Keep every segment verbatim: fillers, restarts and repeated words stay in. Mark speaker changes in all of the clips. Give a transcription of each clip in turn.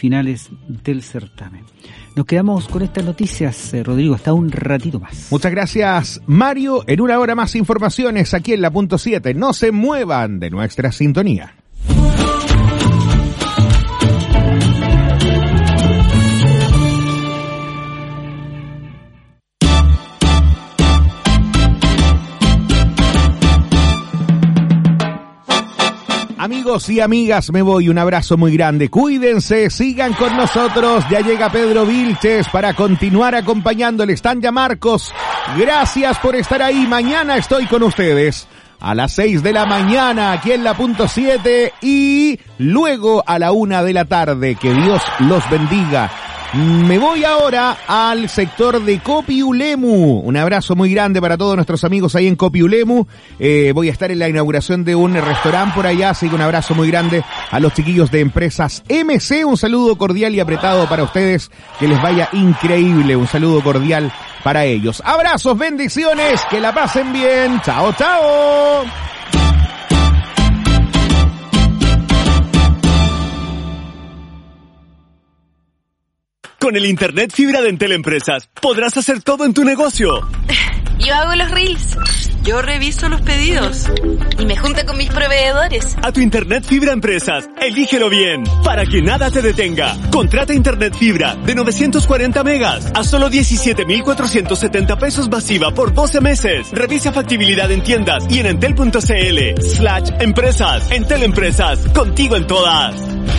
Speaker 1: semifinales del certamen. Nos quedamos con estas noticias, eh, Rodrigo, hasta un ratito más.
Speaker 2: Muchas gracias, Mario. En una hora más informaciones aquí en la punto siete. No se muevan de nuestra sintonía. Amigos y amigas, me voy, un abrazo muy grande, cuídense, sigan con nosotros, ya llega Pedro Vilches para continuar acompañándole, están ya Marcos, gracias por estar ahí, mañana estoy con ustedes a las seis de la mañana aquí en la punto siete y luego a la una de la tarde, que Dios los bendiga. Me voy ahora al sector de Copiulemu. Un abrazo muy grande para todos nuestros amigos ahí en Copiulemu. Eh, voy a estar en la inauguración de un restaurante por allá, así que un abrazo muy grande a los chiquillos de Empresas M C. Un saludo cordial y apretado para ustedes. Que les vaya increíble. Un saludo cordial para ellos. Abrazos, bendiciones, que la pasen bien. Chao, chao.
Speaker 3: Con el internet fibra de Entel Empresas podrás hacer todo en tu negocio.
Speaker 4: Yo hago los reels, yo reviso los pedidos y me junto con mis proveedores.
Speaker 3: A tu internet fibra Empresas, elígelo bien, para que nada te detenga. Contrata internet fibra de novecientos cuarenta megas a solo diecisiete mil cuatrocientos setenta pesos masiva por doce meses. Revisa factibilidad en tiendas y en entel.cl slash empresas. Entel Empresas, contigo en todas.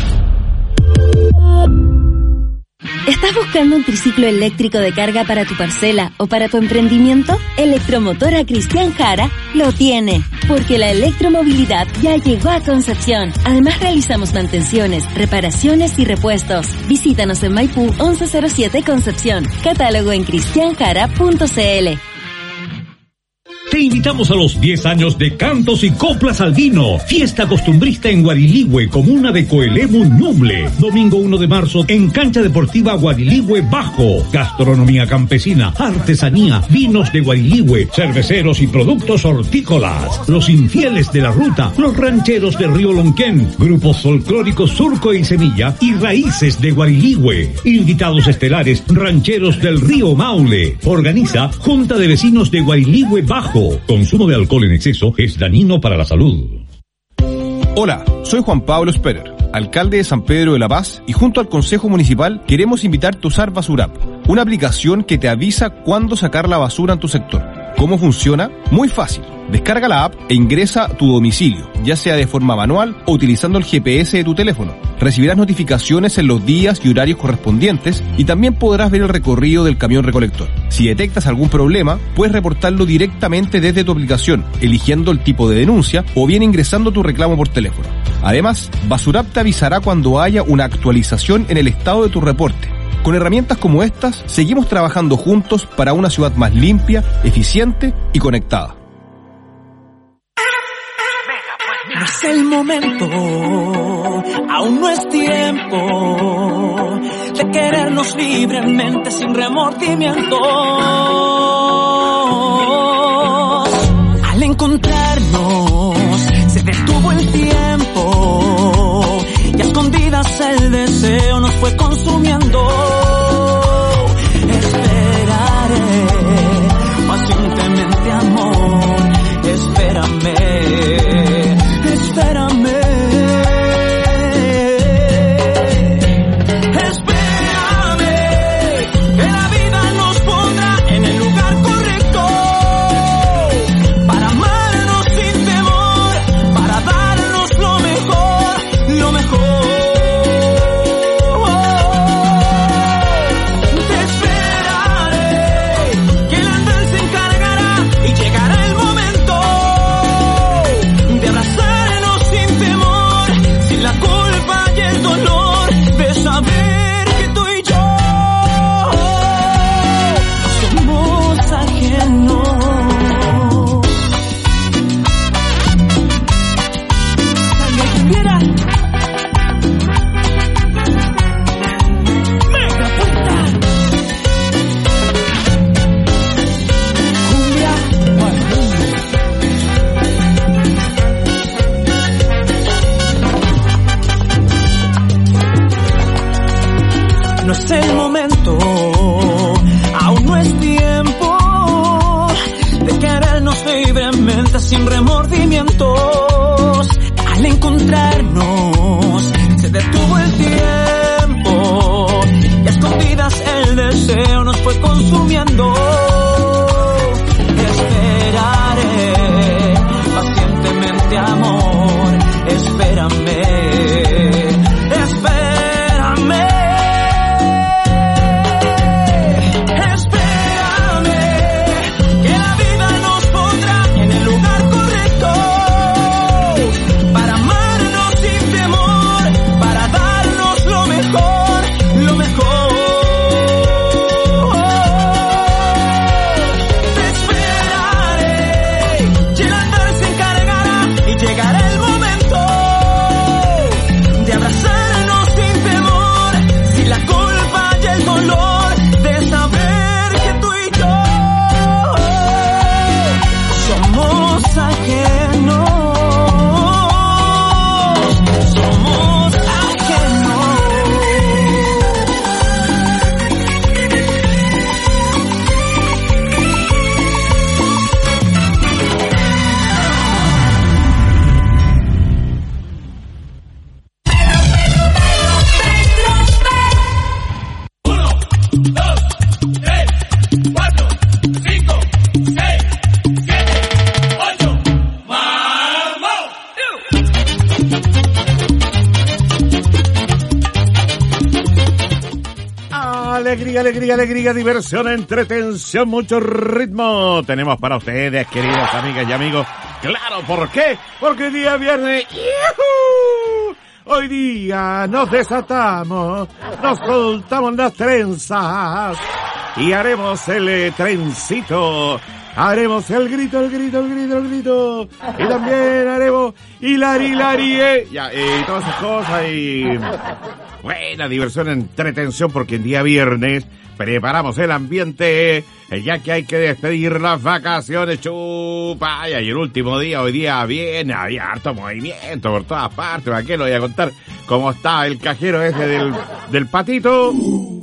Speaker 5: ¿Estás buscando un triciclo eléctrico de carga para tu parcela o para tu emprendimiento? Electromotora Cristian Jara lo tiene, porque la electromovilidad ya llegó a Concepción. Además realizamos mantenciones, reparaciones y repuestos. Visítanos en Maipú once cero siete Concepción. Catálogo en cristian jara punto cl.
Speaker 6: Te invitamos a los diez años de Cantos y Coplas al Vino, fiesta costumbrista en Guariligüe, comuna de Coelemu, Ñuble. Domingo uno de marzo en Cancha Deportiva Guariligüe Bajo. Gastronomía campesina, artesanía, vinos de Guariligüe, cerveceros y productos hortícolas. Los infieles de la ruta, los rancheros de Río Lonquén, grupos folclóricos Surco y Semilla y Raíces de Guariligüe. Invitados estelares, rancheros del Río Maule. Organiza Junta de Vecinos de Guariligüe Bajo. Consumo de alcohol en exceso es dañino para la salud.
Speaker 7: Hola, soy Juan Pablo Sperer, alcalde de San Pedro de la Paz, y junto al Consejo Municipal queremos invitarte a usar Basurap, una aplicación que te avisa cuándo sacar la basura en tu sector. ¿Cómo funciona? Muy fácil. Descarga la app e ingresa a tu domicilio, ya sea de forma manual o utilizando el G P S de tu teléfono. Recibirás notificaciones en los días y horarios correspondientes y también podrás ver el recorrido del camión recolector. Si detectas algún problema, puedes reportarlo directamente desde tu aplicación, eligiendo el tipo de denuncia o bien ingresando tu reclamo por teléfono. Además, Basurap te avisará cuando haya una actualización en el estado de tu reporte. Con herramientas como estas, seguimos trabajando juntos para una ciudad más limpia, eficiente y conectada.
Speaker 8: No es el momento, aún no es tiempo de querernos libremente sin remordimiento. Al encontrarnos se detuvo el tiempo y a escondidas el deseo nos fue consumiendo. Esperaré pacientemente, amor, espérame. Espérame, espérame, que la vida nos pondrá en el lugar correcto, para amarnos sin temor, para darnos lo mejor, lo mejor. no es el momento, aún no es tiempo de querernos libremente sin remordimientos. Al encontrarnos se detuvo el tiempo y a escondidas el deseo nos fue consumiendo. Esperaré pacientemente, amor, espérame, espérame, espérame, que la vida nos pondrá en el lugar correcto para amarnos sin temor, para darnos lo mejor, lo mejor. Te esperaré, y el andar se encargará y llegará el momento de abrazarnos sin temor, sin la culpa y el dolor de saber que tú y yo somos ajenos, somos ajenos.
Speaker 2: Alegría, alegría, alegría, diversión, entretención, mucho ritmo. Tenemos para ustedes, queridas amigas y amigos. Claro, ¿por qué? Porque el día viernes, ¡yujú! Hoy día nos desatamos, nos soltamos las trenzas y haremos el eh, trencito. Haremos el grito, el grito, el grito, el grito. Y también haremos hilari, hilari, eh. Ya, eh, y todas esas cosas y... buena diversión, entretención, porque el día viernes preparamos el ambiente, eh, ya que hay que despedir las vacaciones, chupa. Y el último día, hoy día viene, había harto movimiento por todas partes. ¿Para qué lo voy a contar? Cómo está el cajero ese del, del patito.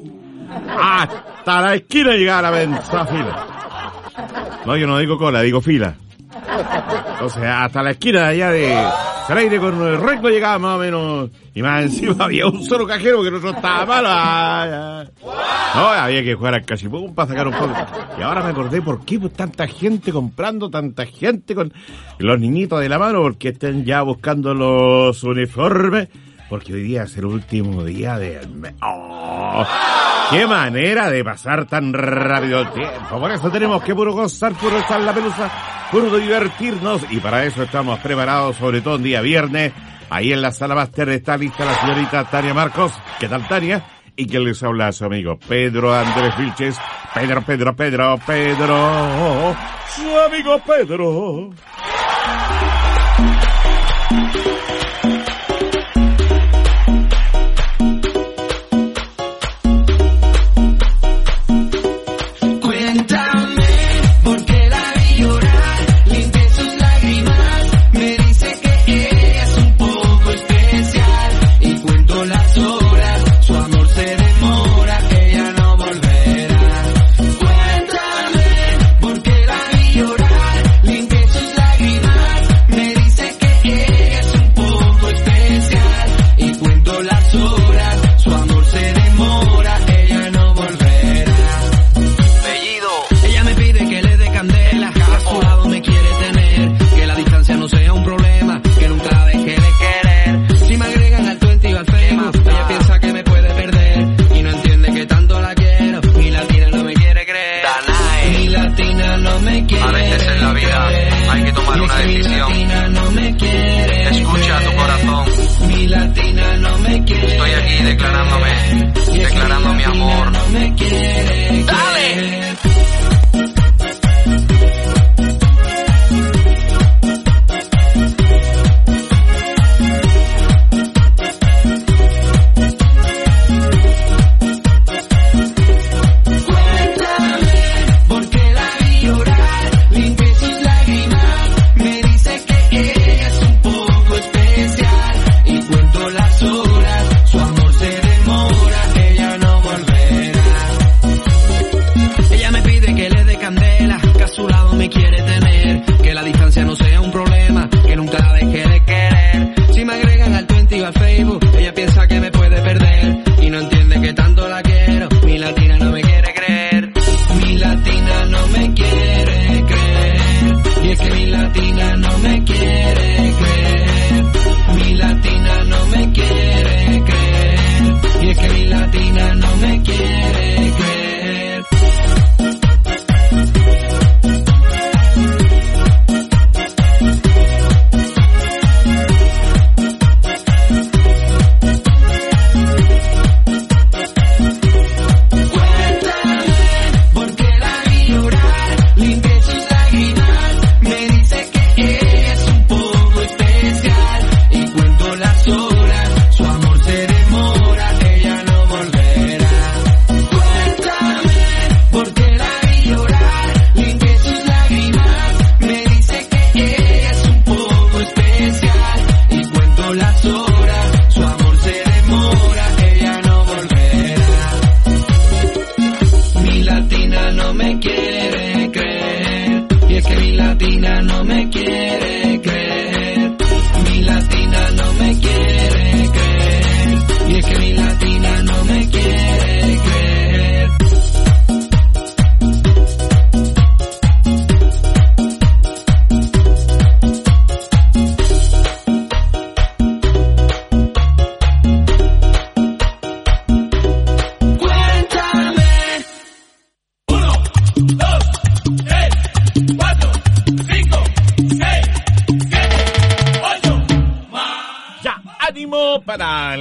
Speaker 2: Hasta la esquina llegar a la fila. No, yo no digo cola, digo fila. O sea, hasta la esquina de allá de Freire con el Rengo llegaba más o menos. Y más encima había un solo cajero que no estaba malo. Ah, no, había que jugar al cachipum para sacar un poco. Y ahora me acordé por qué pues, tanta gente comprando, tanta gente con los niñitos de la mano, porque estén ya buscando los uniformes. Porque hoy día es el último día del mes. ¡Oh! ¡Qué manera de pasar tan rápido el tiempo! Por eso tenemos que puro gozar, puro estar la pelusa, puro divertirnos. Y para eso estamos preparados, sobre todo un día viernes. Ahí en la sala máster está lista la señorita Tania Marcos. ¿Qué tal, Tania? Y que les habla su amigo Pedro Andrés Vilches. Pedro, Pedro, Pedro, Pedro. Su amigo Pedro.
Speaker 8: Llorar, limpie sus lágrimas, me dice que ella es un poco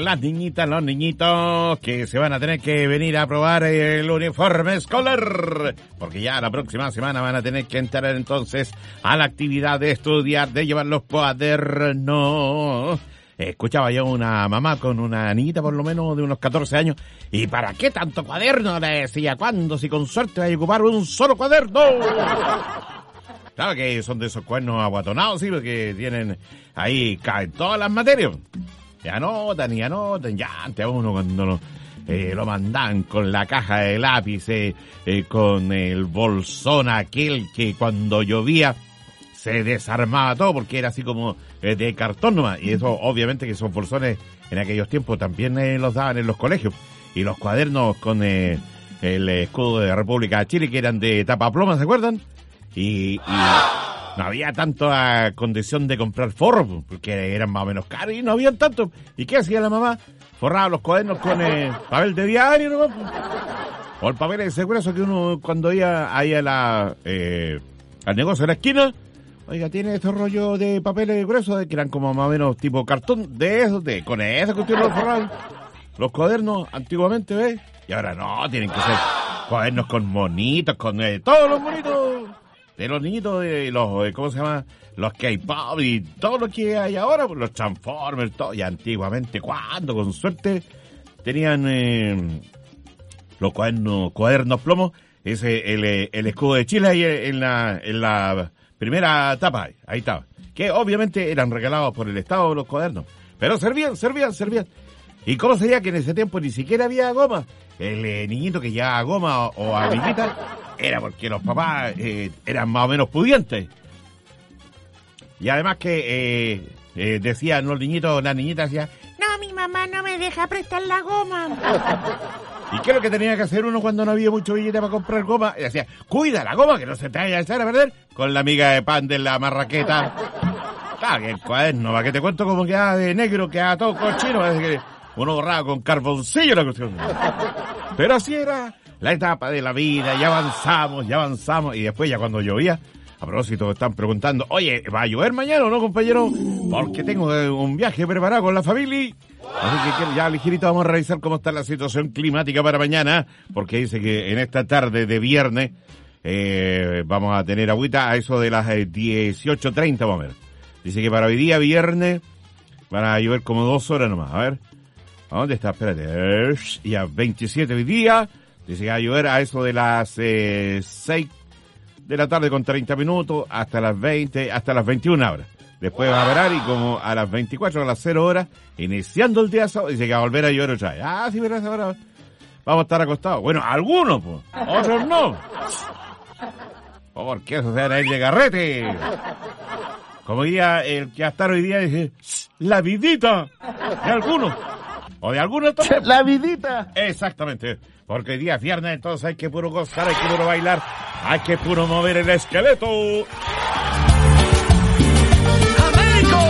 Speaker 2: las niñitas, los niñitos que se van a tener que venir a probar el uniforme escolar, porque ya la próxima semana van a tener que entrar entonces a la actividad de estudiar, de llevar los cuadernos. Escuchaba yo una mamá con una niñita por lo menos de unos catorce años. ¿Y para qué tanto cuaderno? Le decía, ¿cuándo? Si con suerte hay que ocupar un solo cuaderno. Claro que son de esos cuadernos aguatonados, sí, porque tienen ahí, caen todas las materias. Y anotan y anotan. Ya antes a uno cuando lo, eh, lo mandan con la caja de lápices, eh, con el bolsón aquel que cuando llovía se desarmaba todo porque era así como eh, de cartón nomás. Y eso, obviamente, que esos bolsones en aquellos tiempos también eh, los daban en los colegios. Y los cuadernos con eh, el escudo de la República de Chile, que eran de tapa ploma, ¿se acuerdan? Y, y no había tanta condición de comprar forros, porque eran más o menos caros y no habían tanto. ¿Y qué hacía la mamá? Forraba los cuadernos con eh, papel de diario nomás. O el papel ese grueso que uno cuando iba ahí a la, eh, al negocio de la esquina. Oiga, tiene estos rollos de papeles gruesos que eran como más o menos tipo cartón, de esos, de, con esa cuestión los forraban los cuadernos antiguamente, ¿ves? Y ahora no, tienen que ser cuadernos con monitos, con eh, todos los monitos de los niñitos, de los, eh, ¿cómo se llama? Los K-pop y todo lo que hay ahora, pues, los Transformers, todo. Y antiguamente, ¿cuándo? Con suerte tenían eh, los cuadernos, cuadernos plomos, ese, el, el escudo de Chile ahí en la, en la primera etapa, ahí estaba. Que obviamente eran regalados por el Estado los cuadernos. Pero servían, servían, servían. ¿Y cómo sería que en ese tiempo ni siquiera había goma? El eh, niñito que llevaba goma o, o amiguita era porque los papás eh, eran más o menos pudientes. Y además que eh, eh, decían los niñitos, las niñitas decían, no, mi mamá no me deja prestar la goma. ¿Y qué es lo que tenía que hacer uno cuando no había mucho billete para comprar goma? Y decía, cuida la goma que no se te vaya a echar a perder con la miga de pan de la marraqueta. Claro, que el cuaderno, para que te cuento cómo queda de negro, queda todo cochino, parece que uno borraba con carboncillo la cuestión. Pero así era la etapa de la vida, ya avanzamos, ya avanzamos, y después ya cuando llovía, a propósito están preguntando, oye, ¿va a llover mañana o no, compañero? Porque tengo un viaje preparado con la familia. Así que ya ligerito vamos a revisar cómo está la situación climática para mañana, porque dice que en esta tarde de viernes eh, vamos a tener agüita a eso de las eh, dieciocho treinta, vamos a ver. Dice que para hoy día, viernes, van a llover como dos horas nomás, a ver. ¿A dónde está? Espérate. Y a veintisiete hoy día. Dice que va a llover a eso de las eh, seis de la tarde con treinta minutos hasta las veinte, hasta las veintiuna horas. Después va a parar y como a las veinticuatro, a las cero horas, iniciando el día sábado, dice que va a volver a llover otra vez. Ah, sí, verás ahora. Vamos a estar acostados. Bueno, algunos, pues. Otros no. Porque eso se van a ir de carrete. Como diría el que hasta hoy día dice, la vidita de algunos. O de algunos también.
Speaker 1: La vidita.
Speaker 2: Exactamente. Porque hoy día es viernes, entonces hay que puro gozar, hay que puro bailar, hay que puro mover el esqueleto. ¡Américo!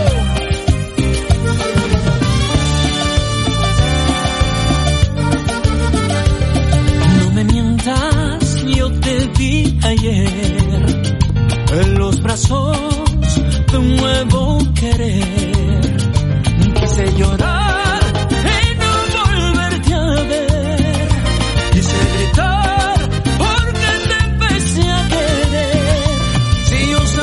Speaker 8: No me mientas, yo te vi ayer en los brazos de un nuevo querer. Quise llorar y no volverte a ver. Quise gritar porque te empecé a querer. Si yo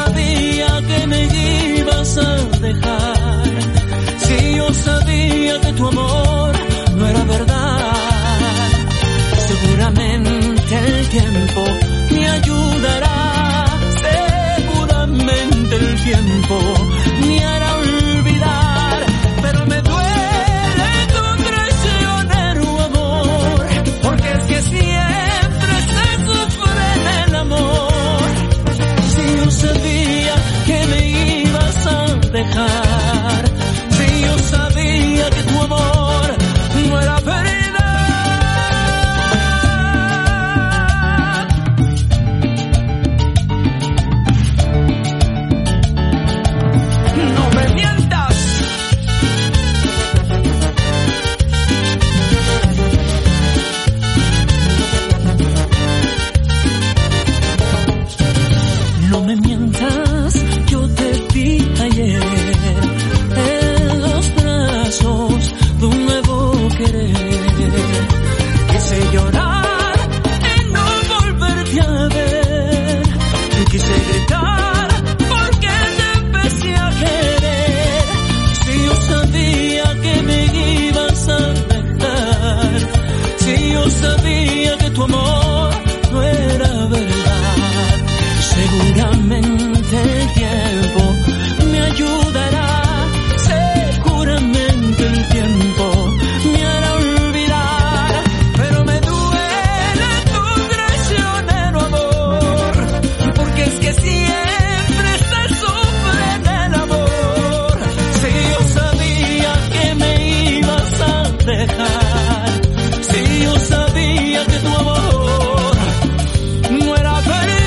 Speaker 8: yo sabía que tu amor no era verdad. Seguramente el tiempo me ayudará, seguramente el tiempo me hará olvidar, pero me duele tu traicionero amor, porque es que siempre se sufre en el amor. Si yo sabía que me ibas a dejar, si yo sabía que tu amor no era verdad.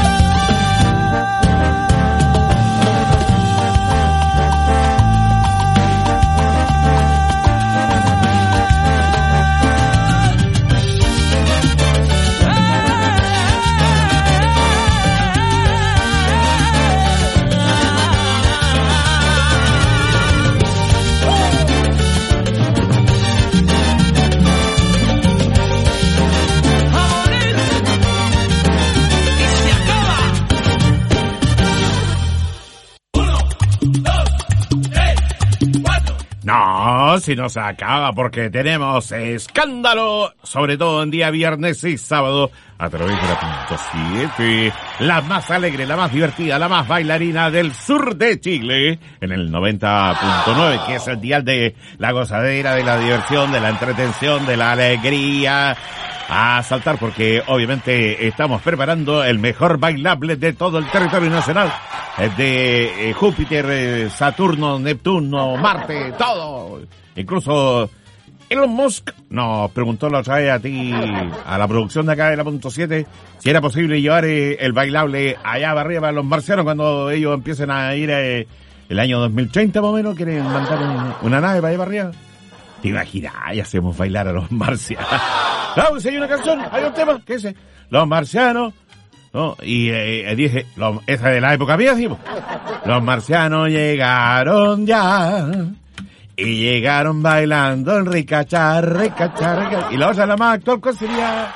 Speaker 2: No, si no se acaba porque tenemos escándalo, sobre todo en día viernes y sábado, a través de la punto siete, la más alegre, la más divertida, la más bailarina del sur de Chile, en el noventa punto nueve, que es el dial de la gozadera, de la diversión, de la entretención, de la alegría. A saltar porque obviamente estamos preparando el mejor bailable de todo el territorio nacional, de eh, Júpiter, eh, Saturno, Neptuno, Marte, todo. Incluso Elon Musk nos preguntó la otra vez a ti, a la producción de acá de la punto siete, si era posible llevar eh, el bailable allá arriba para los marcianos cuando ellos empiecen a ir eh, el año dos mil treinta más o menos. ¿Quieren mandar un, una nave para allá para arriba? ¿Te imaginas? Y hacemos bailar a los marcianos. Claro, si hay una canción, hay un tema, ¿qué es ese? Los marcianos, ¿no? Y eh, dije, lo, esa de la época mía, decimos. Los marcianos llegaron ya, y llegaron bailando el ricachar, ricachar, ricachar. Y la otra, la más actual, ¿cuál sería?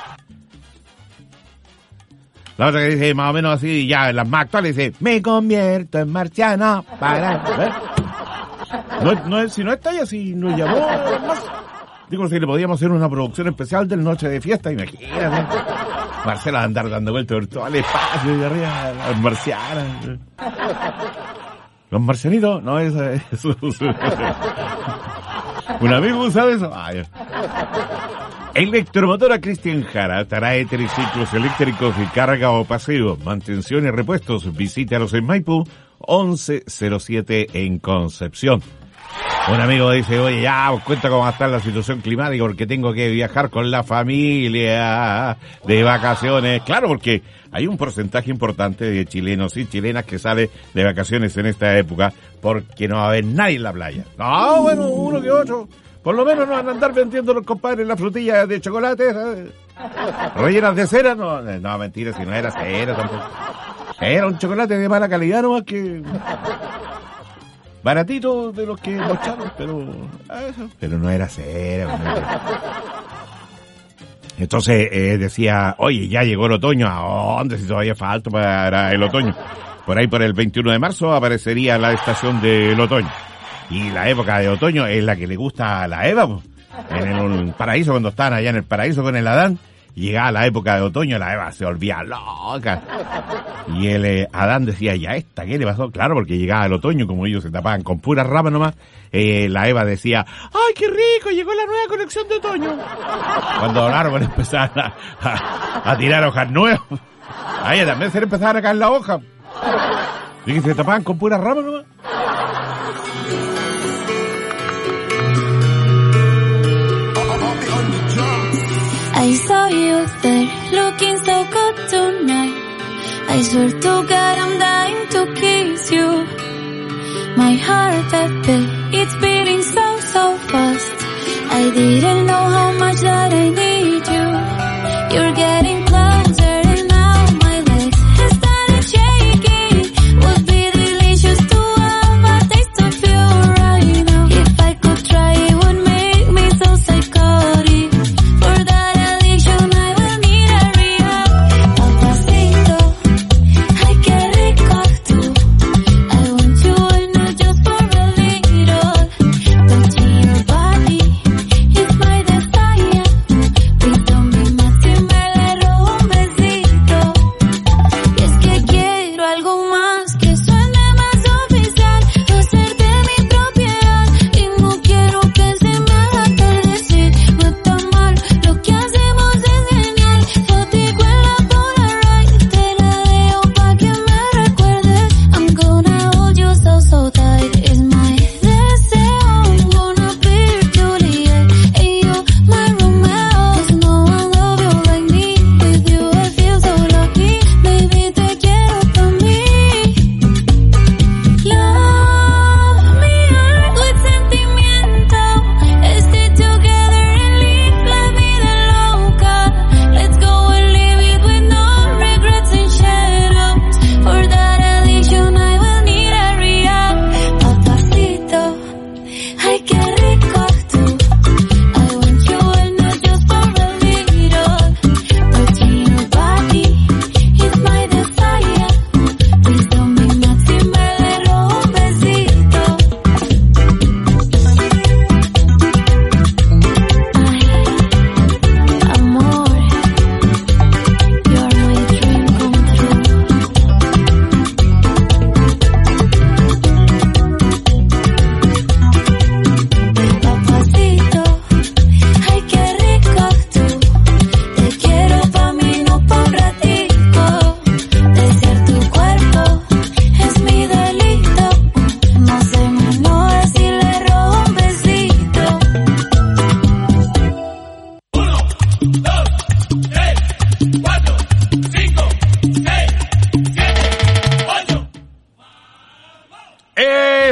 Speaker 2: La otra que dice más o menos así, ya, las más actuales dice, me convierto en marciano para... ¿Ves? No, no, si no está ella, si nos llamó más. Digo, si le podíamos hacer una producción especial del Noche de Fiesta, imagínate. Marcela va a andar dando vueltas por todo el espacio de arriba, las marcianas. Los marcianitos, no, eso es... ¿Un amigo sabe eso? Ay. Electromotora Cristian Jara trae triciclos eléctricos de carga o paseo, mantención y repuestos. Visítalos en Maipú, once cero siete en Concepción. Un amigo dice, oye, ya, os cuenta cómo va a estar la situación climática porque tengo que viajar con la familia de vacaciones. Claro, porque hay un porcentaje importante de chilenos y chilenas que sale de vacaciones en esta época porque no va a haber nadie en la playa. No, bueno, uno que otro. Por lo menos no van a andar vendiendo los compadres las frutillas de chocolate, ¿sabes? Rellenas de cera, no, no, mentira, si no era cera tampoco. Era un chocolate de mala calidad nomás que... baratito de los que mocharon, pero... pero no era cera. No era. Entonces eh, decía, oye, ya llegó el otoño, ¿a dónde si todavía falta para el otoño? Por ahí por el veintiuno de marzo aparecería la estación del otoño. Y la época de otoño es la que le gusta a la Eva, pues. En el paraíso, cuando estaban allá en el paraíso con el Adán, llegaba la época de otoño, la Eva se volvía loca. Y el eh, Adán decía, ¿ya esta qué le pasó? Claro, porque llegaba el otoño, como ellos se tapaban con puras ramas nomás, eh, la Eva decía, ¡ay, qué rico! Llegó la nueva colección de otoño. Cuando los árboles empezaban a, a, a tirar hojas nuevas, a ella también se le empezaban a caer la hoja. Y que se tapaban con puras ramas nomás.
Speaker 9: I saw you there, looking so good tonight. I swear to God I'm dying to kiss you. My heart that beat, it's beating so, so fast. I didn't know how much that I need you. You're getting closer and now my legs have started shaking. Would be delicious to have a taste of you right now. If I could try, it would make me so psychotic. For that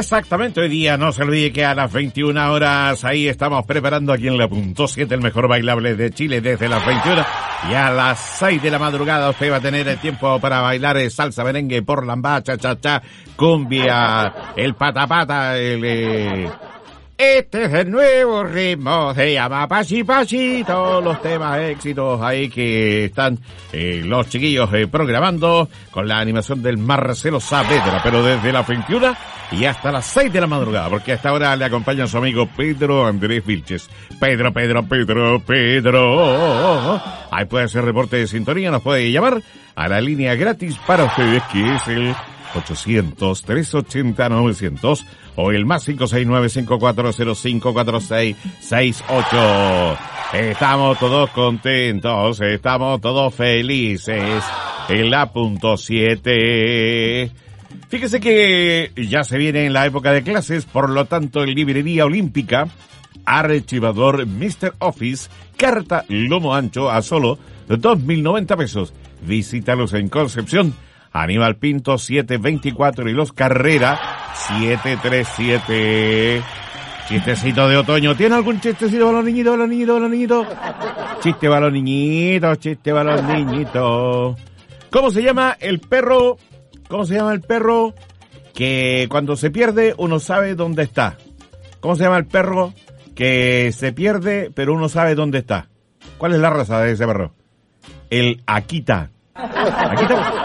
Speaker 2: Exactamente, hoy día no se olvide que a las veintiuna horas ahí estamos preparando aquí en la punto siete el mejor bailable de Chile desde las veintiuna y a las seis de la madrugada usted va a tener el tiempo para bailar salsa, merengue, porlambá, cha cha cha, cumbia, el pata pata, el... Eh... Este es el nuevo ritmo, se llama Pachi Pachi, todos los temas éxitos ahí que están eh, los chiquillos eh, programando con la animación del Marcelo Saavedra, pero desde las veintiuna y hasta las seis de la madrugada, porque a esta hora le acompaña su amigo Pedro Andrés Vilches. Pedro, Pedro, Pedro, Pedro. Ahí puede hacer reporte de sintonía, nos puede llamar a la línea gratis para ustedes, que es el ochocientos, trescientos ochenta, novecientos o el más cinco seis nueve cinco cuatro cero cinco cuatro seis seis ocho. Estamos todos contentos, estamos todos felices en la punto siete. Fíjese que ya se viene en la época de clases, por lo tanto en Librería Olímpica, archivador míster Office, carta lomo ancho a solo dos mil noventa pesos. Visítalos en Concepción, Aníbal Pinto setecientos veinticuatro y Los Carrera setecientos treinta y siete. Chistecito de otoño. ¿Tiene algún chistecito para los niñitos, para los niñitos, para los niñitos? Chiste para los niñitos, chiste para los niñitos. ¿Cómo se llama el perro? ¿Cómo se llama el perro que cuando se pierde uno sabe dónde está? ¿Cómo se llama el perro que se pierde pero uno sabe dónde está? ¿Cuál es la raza de ese perro? El Akita. ¿Akita?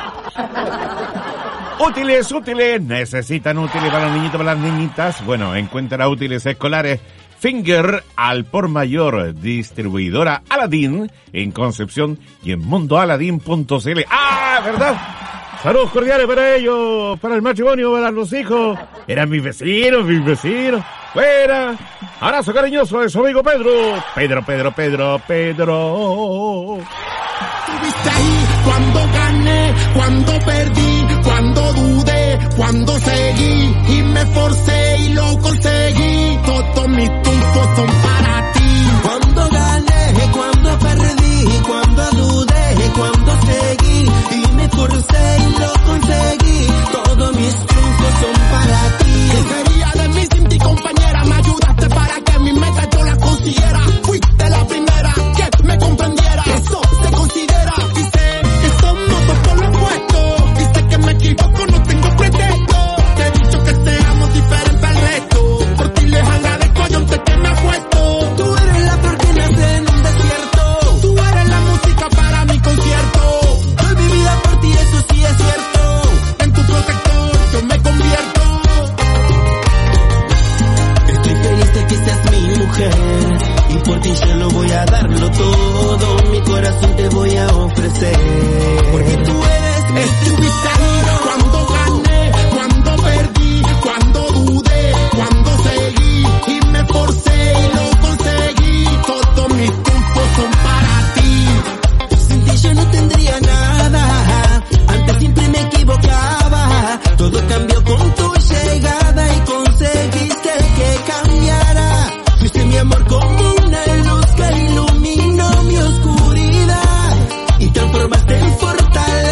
Speaker 2: Útiles, útiles, necesitan útiles para los niñitos, para las niñitas. Bueno, encuentra útiles escolares Finger al por mayor, distribuidora Aladín en Concepción y en mundo aladín punto c l. ¡Ah, verdad! Saludos cordiales para ellos, para el matrimonio, para los hijos. Eran mis vecinos, mis vecinos. Fuera. Abrazo cariñoso de su amigo Pedro. Pedro, Pedro, Pedro, Pedro.
Speaker 10: Estuviste ahí cuando gané, cuando perdí, cuando dudé, cuando seguí y me forcé y lo conseguí. Todos mis triunfos son para ti. Cuando gané, cuando perdí, cuando dudé, cuando seguí y me forcé y lo conseguí. Todos mis triunfos son para ti. ¿Qué sería de mí sin ti, compañera? Me ayudaste para que mi meta yo la consiguiera. Fuiste la primera que me comprendiera. Eso se considera. Y sé que somos dos por lo opuesto. Y sé que me equivoco, no tengo pretexto. Te he dicho que seamos diferentes al resto. Por ti les agradezco, yo sé que me apuesto. Tú eres la flor que nace en un desierto. Tú eres la música para mi concierto. Doy mi vida por ti, eso sí es cierto. En tu protector yo me convierto. Estoy feliz de que seas mi mujer. Y por ti yo lo voy a darlo todo. Mi corazón te voy a ofrecer. Porque tú eres, estuviste ahí cuando gané, cuando perdí, cuando dudé, cuando seguí y me forcé y lo conseguí. Todos mis triunfos son para ti. Sin ti yo no tendría nada. Antes siempre me equivocaba. Todo cambió con tu llegada y conseguiste que cambiara. Fuiste mi amor como una luz que iluminó mi oscuridad y transformaste en fortaleza.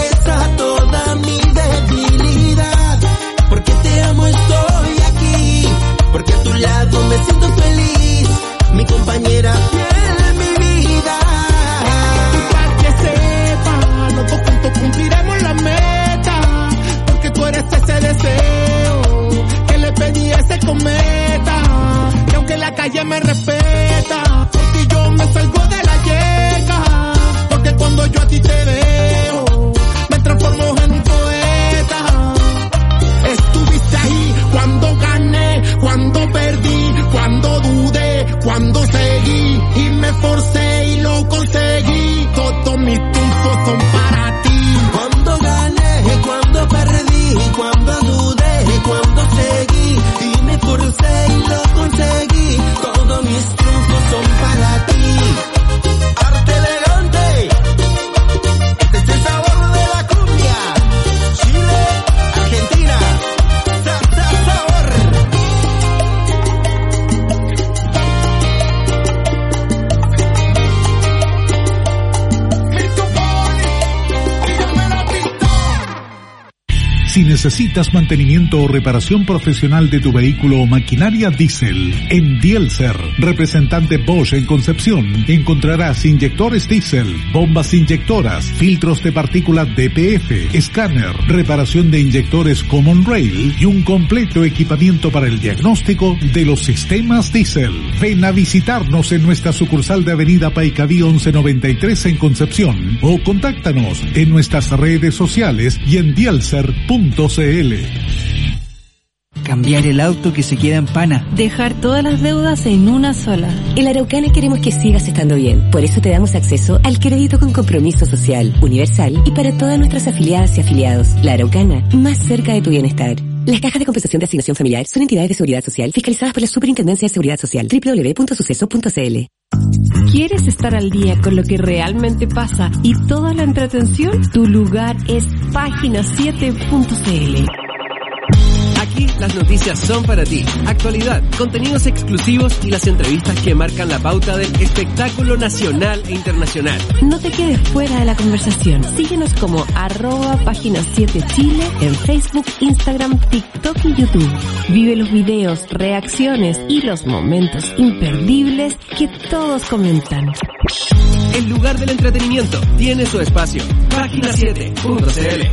Speaker 11: Si necesitas mantenimiento o reparación profesional de tu vehículo o maquinaria diésel, en Dielser, representante Bosch en Concepción, encontrarás inyectores diésel, bombas inyectoras, filtros de partículas D P F, escáner, reparación de inyectores Common Rail y un completo equipamiento para el diagnóstico de los sistemas diésel. Ven a visitarnos en nuestra sucursal de Avenida Paicaví once noventa y tres en Concepción o contáctanos en nuestras redes sociales y en dielser punto c l.
Speaker 1: Cambiar el auto que se queda en pana.
Speaker 12: Dejar todas las deudas en una sola.
Speaker 13: En la Araucana queremos que sigas estando bien. Por eso te damos acceso al crédito con compromiso social, universal y para todas nuestras afiliadas y afiliados. La Araucana, más cerca de tu bienestar. Las cajas de compensación de asignación familiar son entidades de seguridad social fiscalizadas por la Superintendencia de Seguridad Social. doble u doble u doble u punto suceso punto c l.
Speaker 12: ¿Quieres estar al día con lo que realmente pasa y toda la entretención? Tu lugar es página siete punto c l.
Speaker 14: Aquí las noticias son para ti. Actualidad, contenidos exclusivos y las entrevistas que marcan la pauta del espectáculo nacional e internacional.
Speaker 12: No te quedes fuera de la conversación. Síguenos como arroba página siete Chile en Facebook, Instagram, TikTok y YouTube. Vive los videos, reacciones y los momentos imperdibles que todos comentan.
Speaker 14: El lugar del entretenimiento tiene su espacio. página siete punto c l.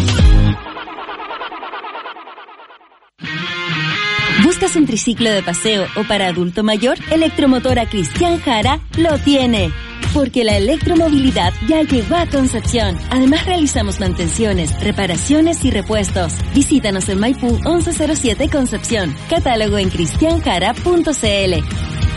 Speaker 5: ¿Buscas un triciclo de paseo o para adulto mayor? Electromotora Cristian Jara lo tiene. Porque la electromovilidad ya llegó a Concepción. Además realizamos mantenciones, reparaciones y repuestos. Visítanos en Maipú once cero siete Concepción. Catálogo en cristian jara punto c l.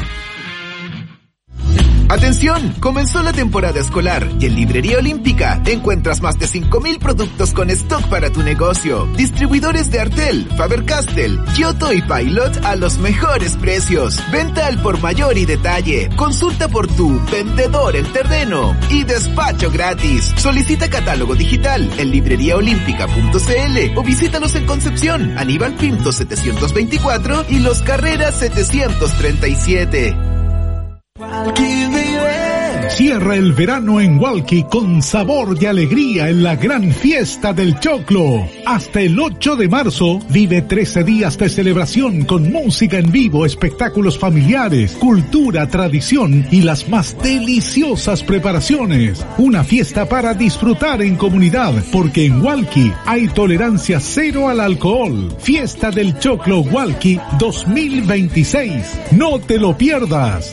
Speaker 15: ¡Atención! Comenzó la temporada escolar y en Librería Olímpica encuentras más de cinco mil productos con stock para tu negocio. Distribuidores de Artel, Faber-Castell, Kyoto y Pilot a los mejores precios. Venta al por mayor y detalle. Consulta por tu vendedor en terreno y despacho gratis. Solicita catálogo digital en librería olímpica punto c l o visítanos en Concepción, Aníbal Pinto setecientos veinticuatro y Los Carreras setecientos treinta y siete.
Speaker 11: Cierra el verano en Hualqui con sabor y alegría en la gran fiesta del choclo. Hasta el ocho de marzo vive trece días de celebración con música en vivo, espectáculos familiares, cultura, tradición y las más deliciosas preparaciones. Una fiesta para disfrutar en comunidad, porque en Hualqui hay tolerancia cero al alcohol. Fiesta del Choclo Hualqui dos mil veintiséis. No te lo pierdas.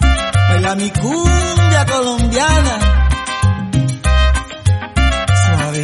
Speaker 8: Mi cumbia colombiana,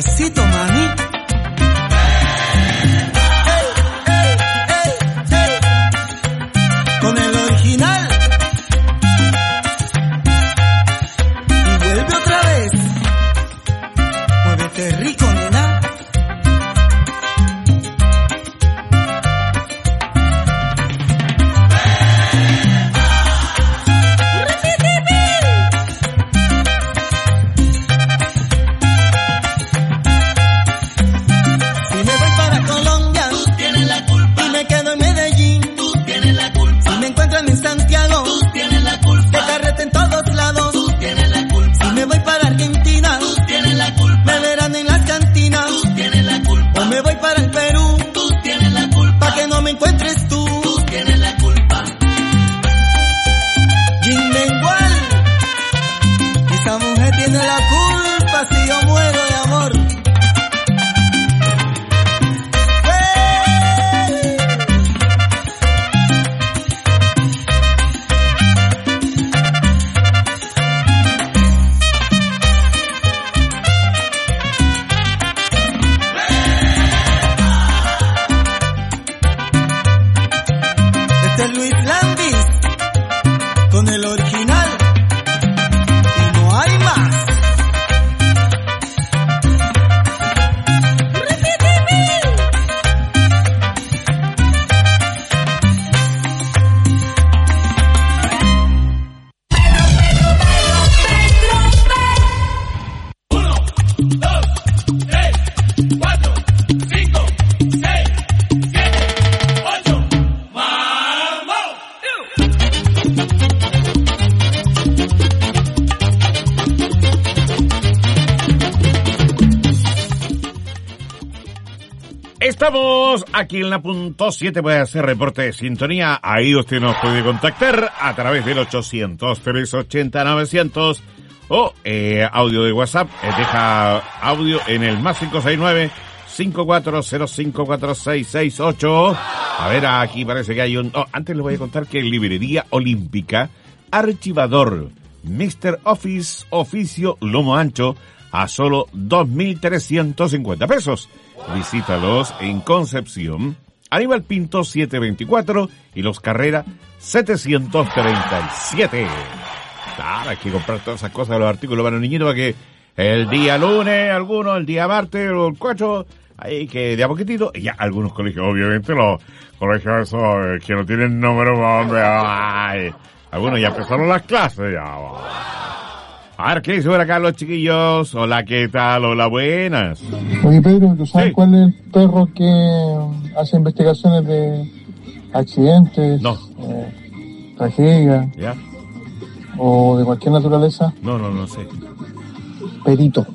Speaker 2: estamos aquí en la punto siete, puede hacer reporte de sintonía, ahí usted nos puede contactar a través del ochocientos, trescientos ochenta, novecientos o eh, audio de WhatsApp, eh, deja audio en el más cinco seis nueve, cinco cuatro cero cinco cuatro seis seis ocho. A ver, aquí parece que hay un... Oh, antes les voy a contar que en Librería Olímpica, archivador mister Office, oficio lomo ancho, a solo dos mil trescientos cincuenta pesos. Visítalos en Concepción, Aníbal Pinto setecientos veinticuatro y Los Carrera setecientos treinta y siete. Claro, hay que comprar todas esas cosas de los artículos para los niñitos para que el día lunes, algunos, el día martes, o el cuatro, hay que de a poquitito, y ya algunos colegios, obviamente los colegios esos eh, que no tienen número, hombre, ay, algunos ya empezaron las clases, ya. A ver, ¿qué dice por acá los chiquillos? Hola, ¿qué tal? Hola, buenas.
Speaker 16: Oye, Pedro, ¿tú sabes
Speaker 2: sí.
Speaker 16: cuál es el perro que hace investigaciones de accidentes,
Speaker 2: no.
Speaker 16: eh, tragedias,
Speaker 2: ¿ya?
Speaker 16: O de cualquier naturaleza?
Speaker 2: No, no, no sé.
Speaker 16: Perito.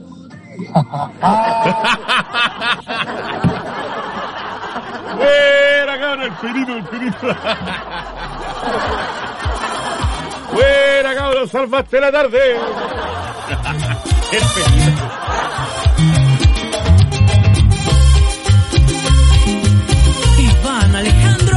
Speaker 2: ¡Fuera, cabrón! El perito, el perito. ¡Fuera, cabrón! ¡Salvaste la tarde! ¡El perito!
Speaker 8: Iván Alejandro.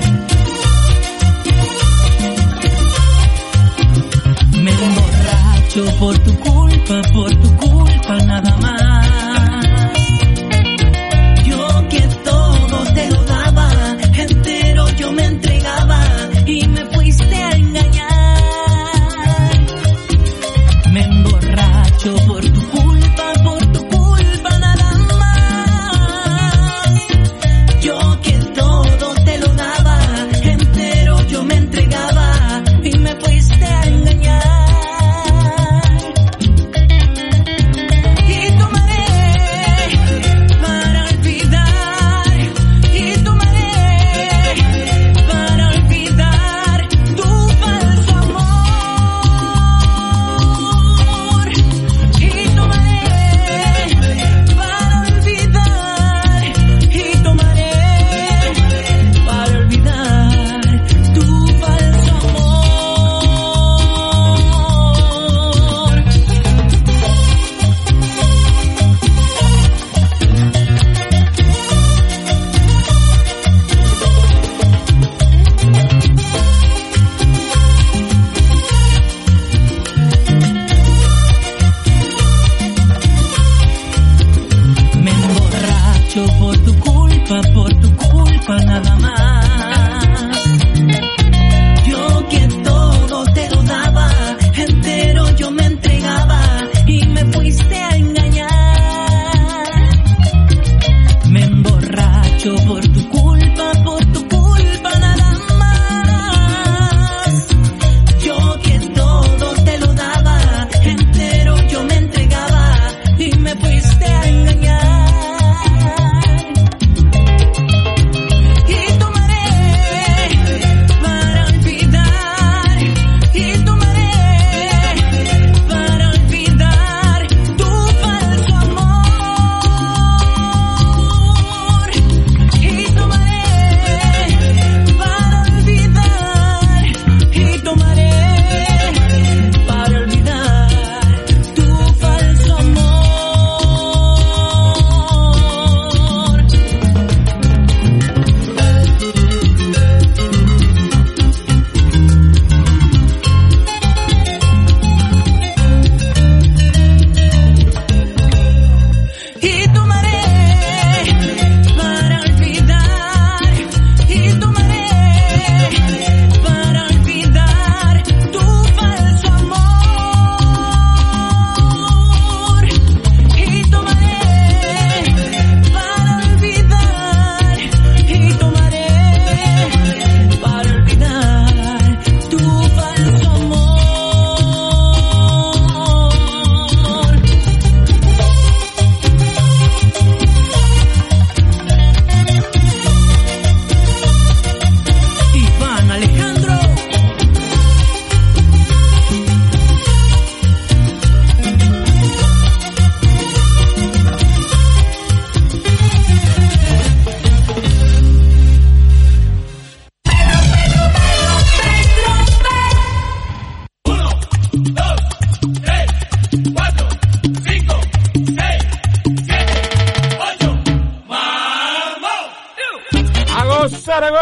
Speaker 8: Me emborracho por tu culpa, por tu culpa nada más. Yo que todo te lo daba, entero yo me entregaba y me fuiste a engañar. Me emborracho por tu culpa, por tu culpa nada más. Yo que todo te lo daba, entero yo me entregaba y me fuiste a engañar. Y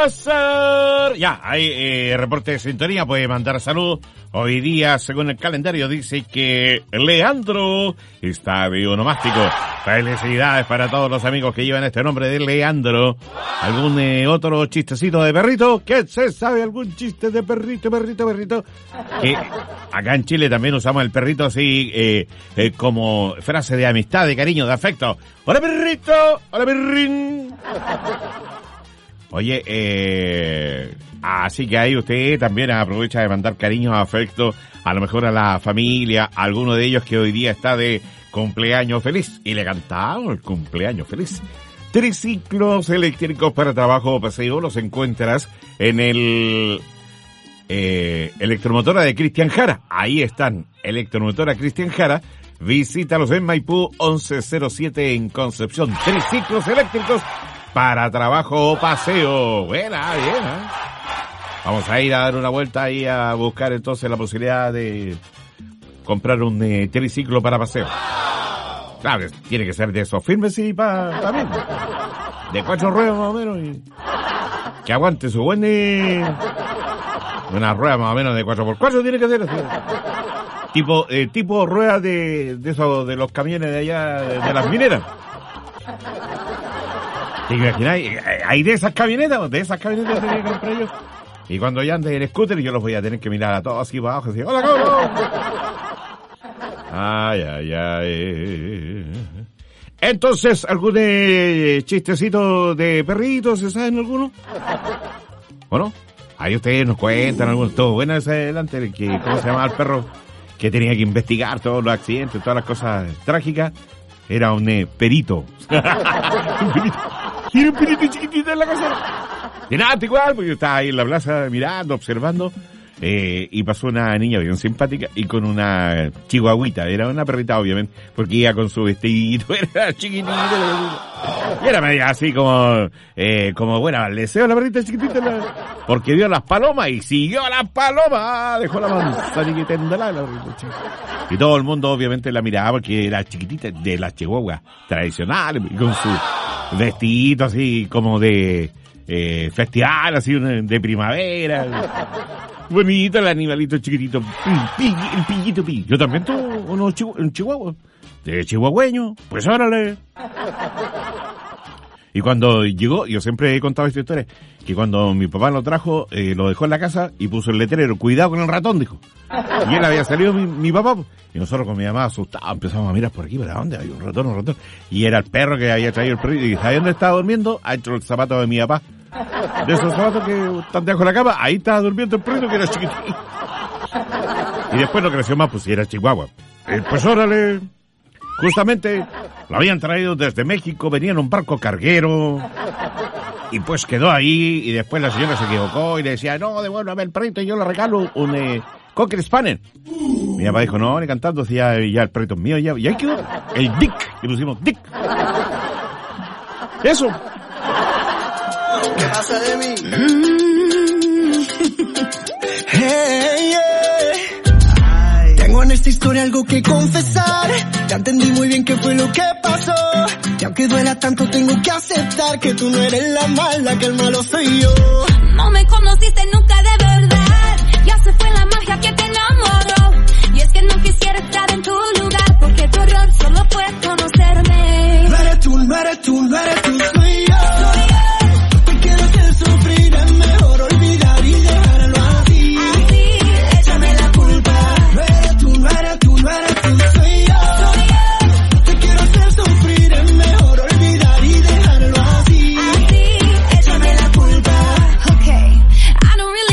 Speaker 2: pasar. Ya, hay eh, reporte de sintonía, puede mandar salud. Hoy día, según el calendario, dice que Leandro está de onomástico. Felicidades para todos los amigos que llevan este nombre de Leandro. ¿Algún eh, otro chistecito de perrito? ¿Qué se sabe? ¿Algún chiste de perrito, perrito, perrito? Que acá en Chile también usamos el perrito así eh, eh, como frase de amistad, de cariño, de afecto. ¡Hola, perrito! ¡Hola, perrín! Oye, eh, así que ahí usted también aprovecha de mandar cariños, afecto, a lo mejor a la familia, a alguno de ellos que hoy día está de cumpleaños feliz. Y le cantamos el cumpleaños feliz. Triciclos eléctricos para trabajo o paseo los encuentras en el eh, Electromotora de Cristian Jara. Ahí están, Electromotora Cristian Jara. Visítalos en Maipú once cero siete en Concepción. Triciclos eléctricos para trabajo o paseo. Buena, bien, ¿eh? Vamos a ir a dar una vuelta ahí a buscar entonces la posibilidad de comprar un eh, triciclo para paseo. Claro, que tiene que ser de esos firmes y para también. De cuatro ruedas más o menos. Y que aguante su buen... Eh, una rueda más o menos de cuatro por cuatro tiene que ser así. Tipo, eh, tipo ruedas de, de esos, de los camiones de allá, de, de las mineras. ¿Te imagináis? ¿Hay de esas camionetas? De esas camionetas tenía que comprar yo. Y cuando ya ande en scooter, yo los voy a tener que mirar a todos así para abajo, así, ¡hola, cómo! Ay, ay, ay. Entonces, ¿algún eh, chistecito de perritos? ¿Se saben alguno? Bueno, ahí ustedes nos cuentan algunos. Todo bueno ese adelante, que, ¿cómo se llamaba el perro? Que tenía que investigar todos los accidentes, todas las cosas trágicas. Era un eh, perito. Un perito. Era un perito chiquitito en la casa. De nada, igual, porque yo estaba ahí en la plaza mirando, observando. Eh, y pasó una niña bien simpática y con una chihuahuita. Era una perrita, obviamente, porque iba con su vestidito, era chiquitito. Y era media así como, eh, como buena, le deseo la perrita chiquitita, la, porque vio las palomas y siguió a las palomas. Dejó la manzana y tendrá la perrita. Y todo el mundo, obviamente, la miraba porque era chiquitita, de las chihuahuas tradicionales, con su vestidito así como de eh, festival, así de primavera. Bonito el animalito chiquitito, el pillito pi. Yo también tuve unos chihu- un chihuahua, de chihuahueño, pues órale. Y cuando llegó, yo siempre he contado esta historia, que cuando mi papá lo trajo, eh, lo dejó en la casa y puso el letrero, cuidado con el ratón, dijo. Y él había salido mi, mi papá, y nosotros con mi mamá asustados empezamos a mirar por aquí, ¿para dónde? Hay un ratón, un ratón. Y era el perro que había traído el perrito, y ¿sabía dónde estaba durmiendo? Adentro del zapato de mi papá. De esos zapatos que están debajo de la cama, ahí estaba durmiendo el perrito que era chiquitito. Y después no creció más, pues si era chihuahua. Eh, pues órale, justamente lo habían traído desde México, venía en un barco carguero. Y pues quedó ahí, y después la señora se equivocó y le decía, no, devuélvame el perrito y yo le regalo un eh, Cocker Spaniel. Mi papá dijo, no, ni cantando, decía, ya el perrito es mío, ya, y ahí quedó, el Dick, y pusimos Dick. Eso.
Speaker 8: ¿Qué pasa de mí? Mm. Hey, yeah. Tengo en esta historia algo que confesar. Ya entendí muy bien qué fue lo que pasó. Y aunque duela tanto tengo que aceptar que tú no eres la mala, que el malo soy yo.
Speaker 9: No me conociste nunca de verdad. Ya se fue la magia que te enamoró. Y es que no quisiera estar en tu lugar, porque tu error solo fue conocerme.
Speaker 8: No eres tú, no eres tú, no eres tú, soy yo. Soy yo. Sufrir es mejor olvidar y dejarlo así. Así, échame la culpa. No eres tú, no eres tú, no eres tú, soy yo. Soy yo. Te quiero hacer sufrir, es mejor olvidar y dejarlo así. Así, échame la culpa.
Speaker 9: Okay, I don't really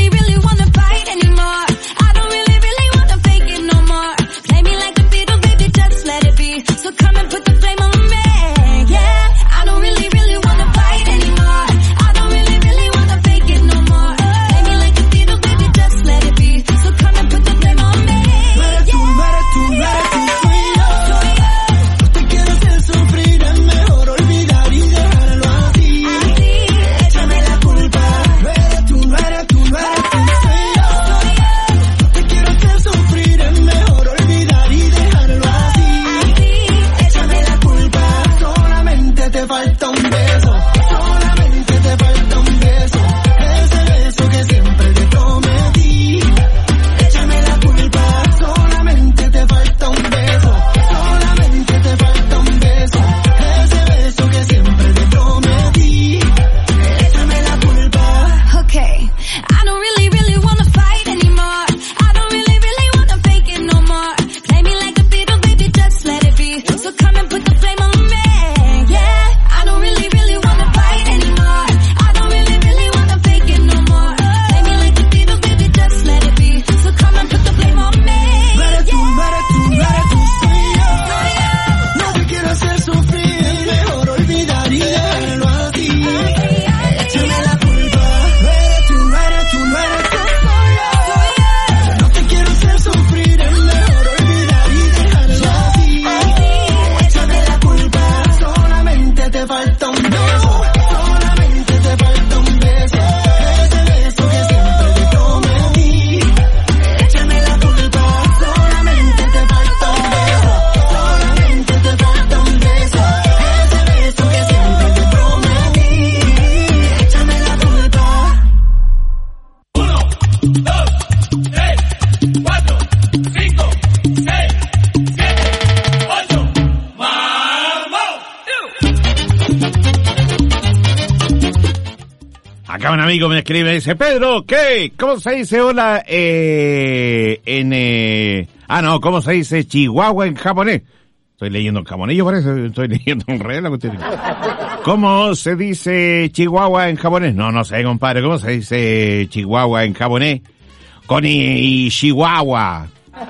Speaker 2: un amigo me escribe y dice, Pedro, ¿qué? ¿Cómo se dice hola eh, en... Eh... Ah, no, ¿cómo se dice Chihuahua en japonés? Estoy leyendo en japonés, yo parece, estoy leyendo un rey la cuestión. ¿Cómo se dice Chihuahua en japonés? No, no sé, compadre, ¿cómo se dice Chihuahua en japonés? Con y, y Chihuahua.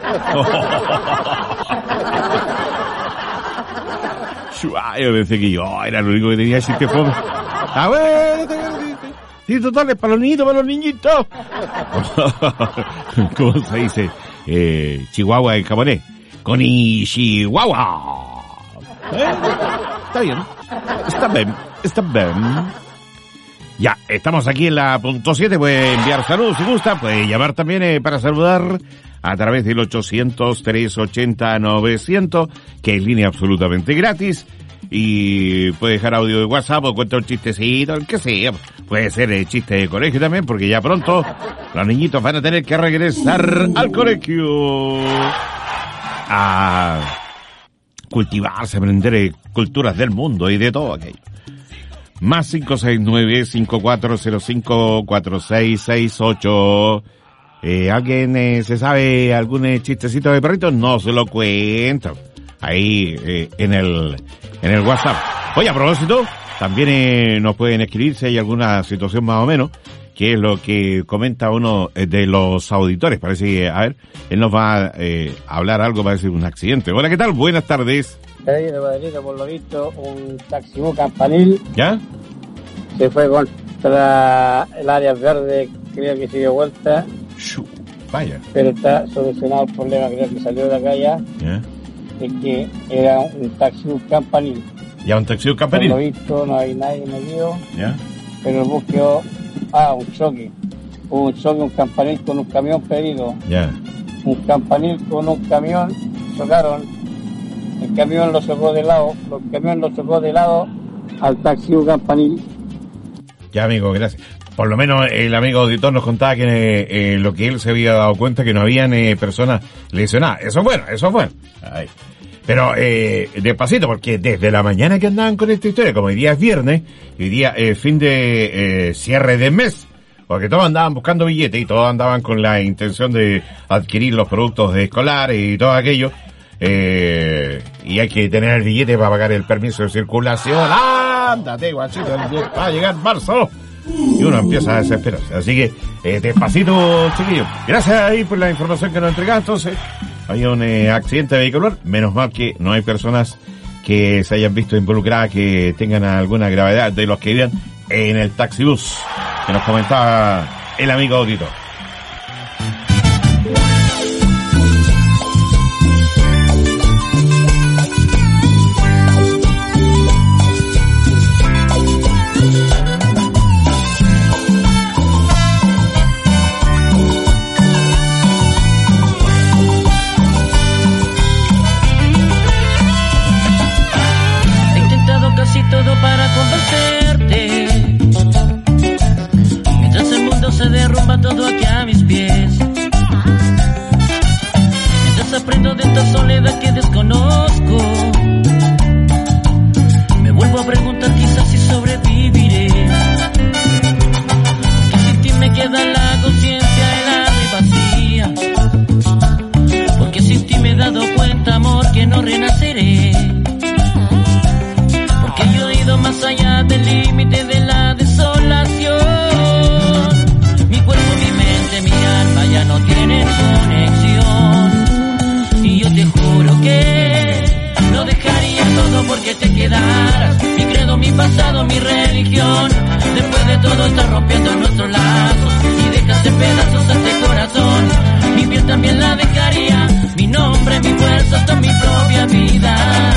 Speaker 2: Yo pensé que yo era lo único que tenía que decir que fue... Ah, bueno, sí, total, es para los niñitos, para los niñitos. ¿Cómo se dice eh, Chihuahua en japonés? Con y Chihuahua. ¿Eh? Está bien, está bien, está bien. Ya, estamos aquí en la punto siete, puede enviar saludos si gusta, puede llamar también eh, para saludar a través del ochocientos, trescientos ochenta, novecientos, que es línea absolutamente gratis, y puede dejar audio de WhatsApp o cuenta un chistecito, el que sea, puede ser el chiste de colegio también, porque ya pronto los niñitos van a tener que regresar al colegio a cultivarse, aprender eh, culturas del mundo y de todo aquello. Más cinco seis nueve, cinco cuatro cero cinco, cuatro seis seis ocho. Eh, ¿Alguien eh, se sabe algún eh, chistecito de perritos? No se lo cuento. Ahí eh, en el en el WhatsApp. Oye, a propósito, también eh, nos pueden escribir si hay alguna situación más o menos, que es lo que comenta uno de los auditores. Parece que, a ver, él nos va eh, a hablar algo, parece un accidente. Hola, ¿qué tal? Buenas tardes.
Speaker 17: Ahí de Madrid, por lo visto, un taxi campanil.
Speaker 2: ¿Ya?
Speaker 17: Se fue contra el área verde, creo que se dio vuelta.
Speaker 2: Shoo, vaya.
Speaker 17: Pero está solucionado el problema, creo que salió de acá ya.
Speaker 2: ¿Ya?
Speaker 17: Es que era un taxi campanil.
Speaker 2: ¿Ya un taxi campanil?
Speaker 17: Por lo visto, no hay nadie metido.
Speaker 2: ¿Ya?
Speaker 17: Pero el bus quedó... Ah, un choque. Hubo un choque, un campanil con un camión pedido.
Speaker 2: Ya.
Speaker 17: Un campanil con un camión, chocaron. El camión lo chocó de lado, el camión lo chocó de lado al taxi campanil.
Speaker 2: Ya, amigo, gracias. Por lo menos el amigo auditor nos contaba que eh, lo que él se había dado cuenta que no habían eh, personas lesionadas. Eso es bueno, eso es bueno. Ay. Pero eh, despacito, porque desde la mañana que andaban con esta historia, como hoy día es viernes, hoy día es fin de eh, cierre de mes, porque todos andaban buscando billetes y todos andaban con la intención de adquirir los productos escolares y todo aquello. Eh, y hay que tener el billete para pagar el permiso de circulación. ¡Ándate, guachito! Va a llegar marzo. Y uno empieza a desesperarse. Así que, eh, despacito, chiquillos. Gracias ahí por la información que nos entregaba. Entonces, hay un eh, accidente vehicular. Menos mal que no hay personas que se hayan visto involucradas, que tengan alguna gravedad de los que vivían en el taxibús, que nos comentaba el amigo auditor.
Speaker 18: Todo para convencerte, mientras el mundo se derrumba todo aquí a mis pies, mientras aprendo de esta soledad que desconozco, me vuelvo a preguntar quizás si sobreviviré, porque sin ti me queda la conciencia helada y vacía, porque sin ti me he dado cuenta, amor, que no renaceré. Que yo he ido más allá del límite de la desolación. Mi cuerpo, mi mente, mi alma ya no tienen conexión. Y yo te juro que lo dejaría todo porque te quedaras. Mi credo, mi pasado, mi religión. Después de todo estás rompiendo nuestros lazos y dejas en pedazos a este corazón. Mi piel también la dejaría, mi nombre, mi fuerza, hasta mi propia vida.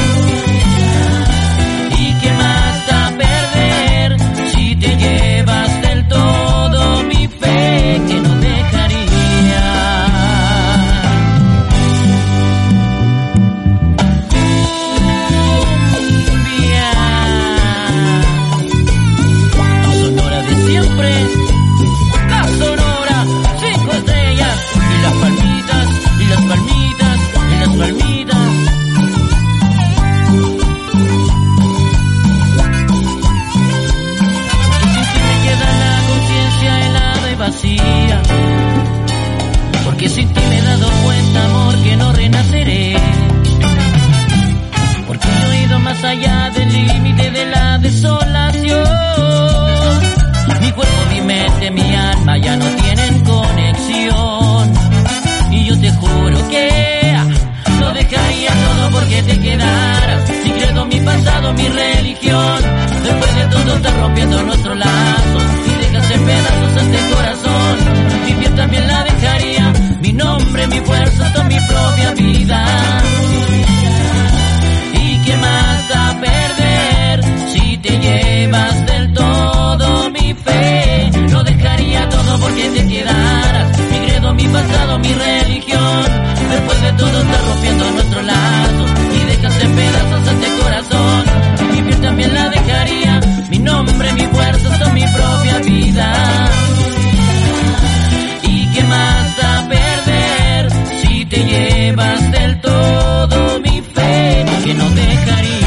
Speaker 18: ¿Qué más da perder si te llevas del todo mi fe que no dejaría? Cumbia Sonora de siempre, la Sonora, sí. rompiendo nuestros lazos y dejas en pedazos este corazón. Mi piel también la dejaría, mi nombre, mi fuerza, toda mi propia vida. ¿Y qué más a perder si te llevas del todo mi fe? Lo dejaría todo porque te quedaras, mi credo, mi pasado, mi religión. Después de todo estás rompiendo nuestros lazos y dejas en pedazos este corazón. Mi piel también la dejaría, mi nombre, mi fuerza, son mi propia vida. ¿Y qué más a perder si te llevas del todo mi fe? Que no dejaría.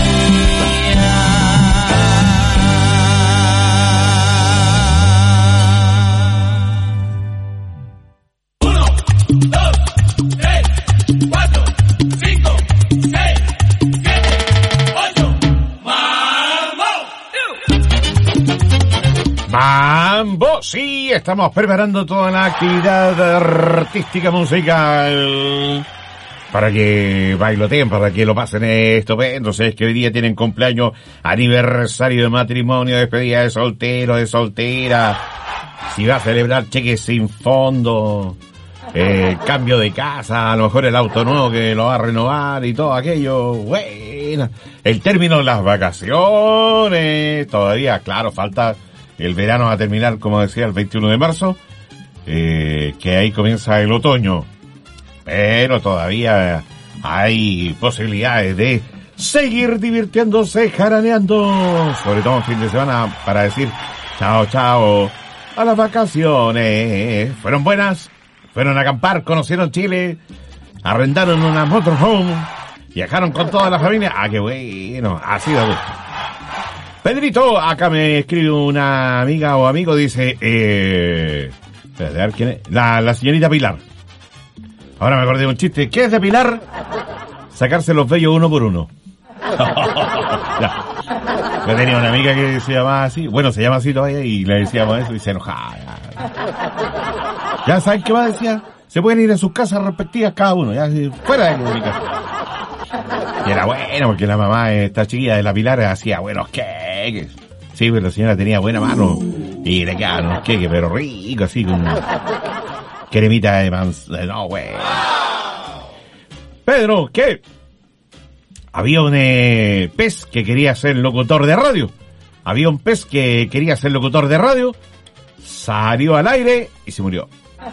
Speaker 2: Mambo, sí, estamos preparando toda la actividad artística musical para que bailoteen, para que lo pasen estupendo. Es que hoy día tienen cumpleaños, aniversario de matrimonio, despedida de soltero, de soltera. Si va a celebrar cheques sin fondo, eh, cambio de casa, a lo mejor el auto nuevo que lo va a renovar y todo aquello. Bueno, el término de las vacaciones, todavía, claro, falta. El verano va a terminar, como decía, el veintiuno de marzo, eh, que ahí comienza el otoño. Pero todavía hay posibilidades de seguir divirtiéndose, jaraneando, sobre todo en fin de semana, para decir chao, chao a las vacaciones. Fueron buenas, fueron a acampar, conocieron Chile, arrendaron una motorhome, viajaron con toda la familia. Ah, qué bueno, así de gusto. Pedrito, acá me escribe una amiga o amigo, dice, eh, a ver quién es, la, la señorita Pilar. Ahora me acordé de un chiste. ¿Qué es de Pilar? Sacarse los vellos uno por uno. Ya. Yo tenía una amiga que se llamaba así, bueno, se llama así todavía, y le decíamos eso y se enojaba. Ya saben qué más decía, se pueden ir a sus casas respectivas cada uno, ya fuera de mi casa. Y era bueno, porque la mamá, esta chiquilla de la Pilar, hacía buenos queques. Sí, pero la señora tenía buena mano. Y le quedaban unos queques, pero rico, así, con cremita de manzana. No, güey. Pedro, ¿qué? Había un eh, pez que quería ser locutor de radio. Había un pez que quería ser locutor de radio. Salió al aire y se murió.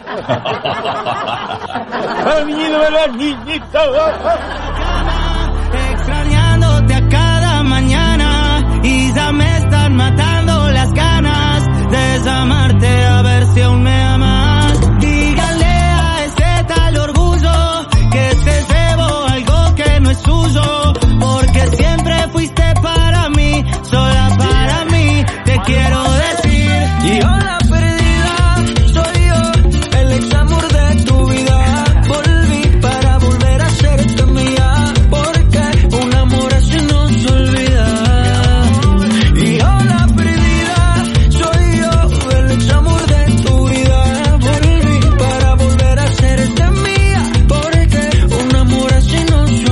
Speaker 8: Extrañándote a cada mañana y ya me están matando las ganas de desamarte, a ver si aún me amas. Dígale a ese tal orgullo que se llevó algo que no es suyo, porque siempre fuiste para mí, sola para mí, te quiero decir. Y hola perdida, soy yo, el ex amor de tu vida. Volví para volver a serte mía, porque un amor así no se olvida. Y hola perdida, soy yo, el ex amor de tu vida. Volví para volver a serte mía, porque un amor así no se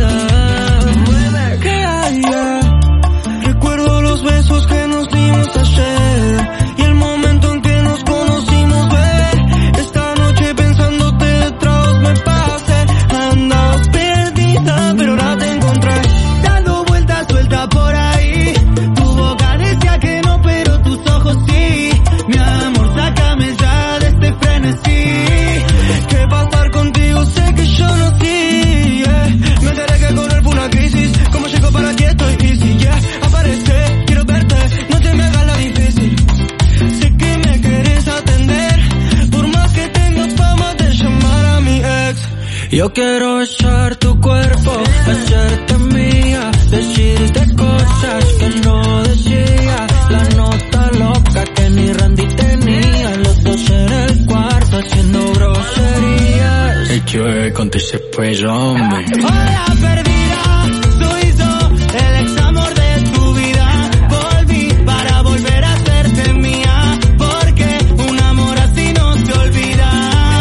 Speaker 8: olvida. Que haya, recuerdo los besos que nos dimos ayer y el momento en que nos conocimos, ve. Esta noche pensándote detrás me pasé. Andabas perdida, pero ahora te encontré, dando vueltas suelta por ahí. Tu boca decía que no, pero tus ojos sí. Mi amor, sácame ya de este frenesí, que pa' estar contigo sé que yo no sí, yeah. Me enteré que con él fue una crisis, como llego para aquí estoy easy, yeah. Aparece, quiero verte, no te me hagas la difícil. Sé que me quieres atender, por más que tengas fama de llamar a mi ex. Yo quiero besar tu cuerpo, hacerte mía, decirte cosas que no decía, la nota loca que ni Randy tenía, los dos en el cuarto haciendo groserías.
Speaker 19: El que con ese pues hombre.
Speaker 8: Hola perdida, soy yo, el ex amor de tu vida. Volví para volver a serte mía, porque un amor así no se olvida.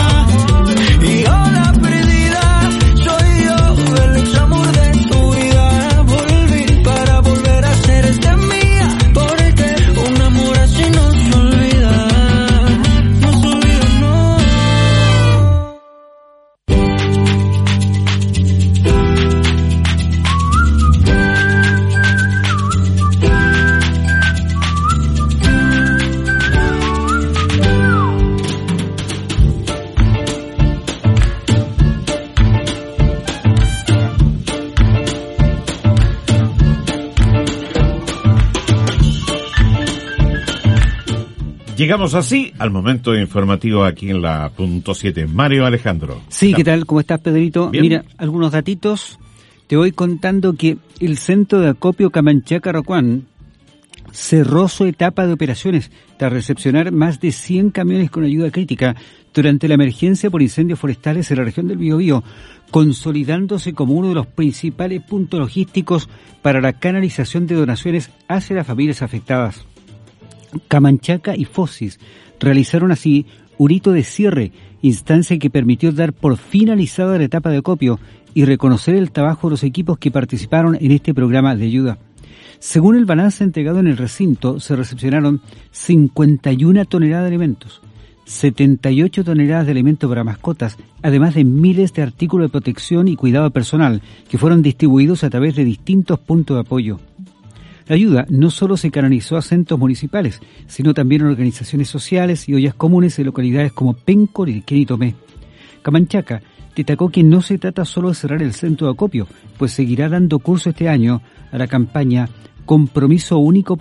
Speaker 8: Y hola perdida, soy yo, el ex amor de tu vida. Volví para volver a serte mía, porque un
Speaker 20: Llegamos así al momento informativo aquí en la punto siete. Mario Alejandro.
Speaker 1: Sí, ¿qué tal? ¿Cómo estás, Pedrito?
Speaker 20: ¿Bien?
Speaker 1: Mira, algunos datitos. Te voy contando que el centro de acopio Camanchaca-Racuán cerró su etapa de operaciones tras recepcionar más de cien camiones con ayuda crítica durante la emergencia por incendios forestales en la región del Biobío, consolidándose como uno de los principales puntos logísticos para la canalización de donaciones hacia las familias afectadas. Camanchaca y Fosis realizaron así un hito de cierre, instancia que permitió dar por finalizada la etapa de acopio y reconocer el trabajo de los equipos que participaron en este programa de ayuda. Según el balance entregado en el recinto, se recepcionaron cincuenta y una toneladas de alimentos, setenta y ocho toneladas de alimentos para mascotas, además de miles de artículos de protección y cuidado personal que fueron distribuidos a través de distintos puntos de apoyo. La ayuda no solo se canalizó a centros municipales, sino también a organizaciones sociales y ollas comunes en localidades como Penco, Lilquén y Tomé. Camanchaca destacó que no se trata solo de cerrar el centro de acopio, pues seguirá dando curso este año a la campaña Compromiso Único